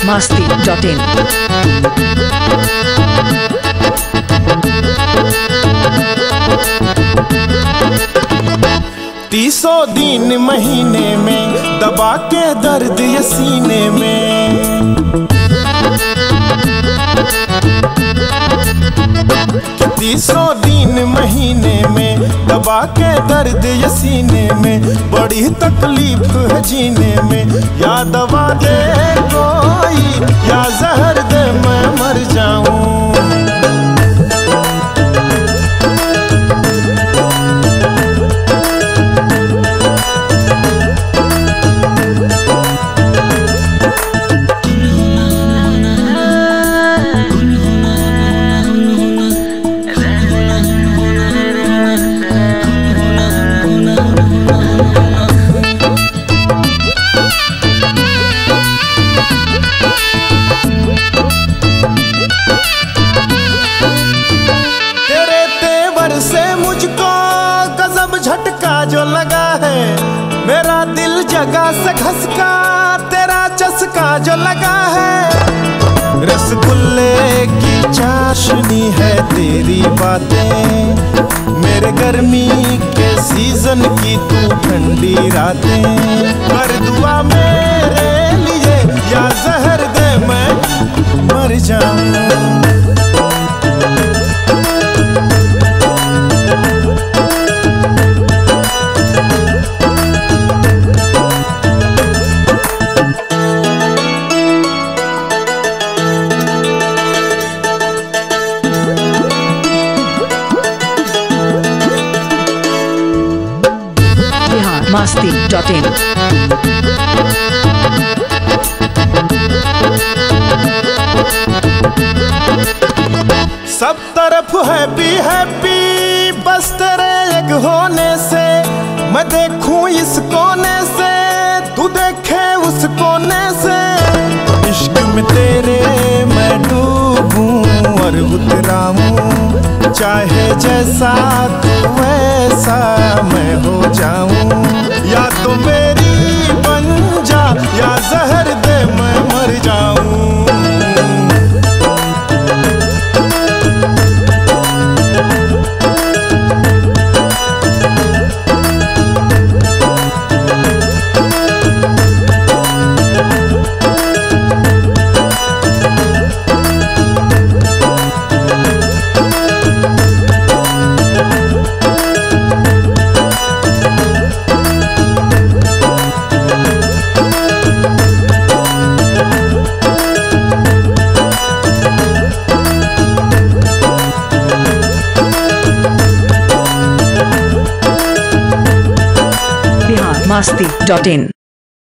biharmasti.in। 30 दिन महीने में दबा के दर्द ये सीने में, 30 दिन महीने में दबा के दर्द ये सीने में, बड़ी तकलीफ है जीने में। या दवा दे कोई या जहर दे मैं मर जाऊं। झटका जो लगा है मेरा दिल जगह से घसका, तेरा चस्का जो लगा है। रसगुल्ले की चाशनी है तेरी बातें, मेरे गर्मी के सीजन की तू ठंडी रातें। कर दुआ मेरे लिए या जहर दे मैं मर जाऊं। biharmasti.in। सब तरफ हैप्पी हैप्पी बस तेरे एक होने से, मैं देखूं इस कोने से तू देखे उस कोने से। इश्क में तेरे मैं डूबूं और उतराऊं, चाहे जैसा तू वैसा मैं हो जाऊं। या तो मेरी बन जा या जहर दे मैं मर जाऊं। biharmasti.in।